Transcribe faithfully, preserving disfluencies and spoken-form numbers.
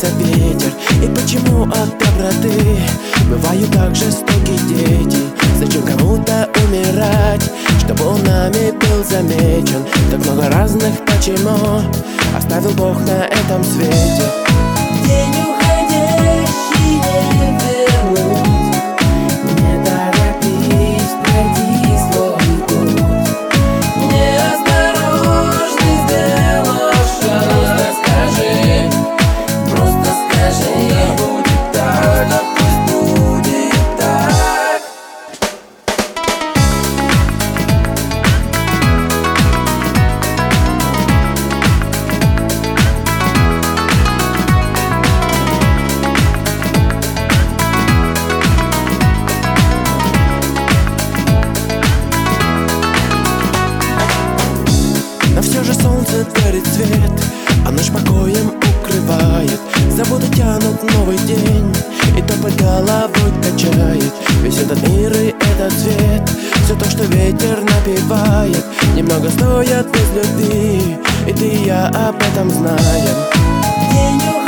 меняется ветер? И почему от доброты бывают так жестоки дети? Зачем кому-то умирать, чтобы он нами был замечен? Так много разных почему оставил Бог на этом свете. День уходящий не вернуть, не торопись, пройди свой путь. Неосторожный сделаешь шаг. Просто скажи, просто скажи, да будет так, да пусть будет так. Но все же солнце дарит свет, а ночь покоем укрывает. Забуду тянут новый день, и топот головой качает. Весь этот мир и этот свет, все то, что ветер напевает, немного стоят без любви, и ты и я об этом знаем. День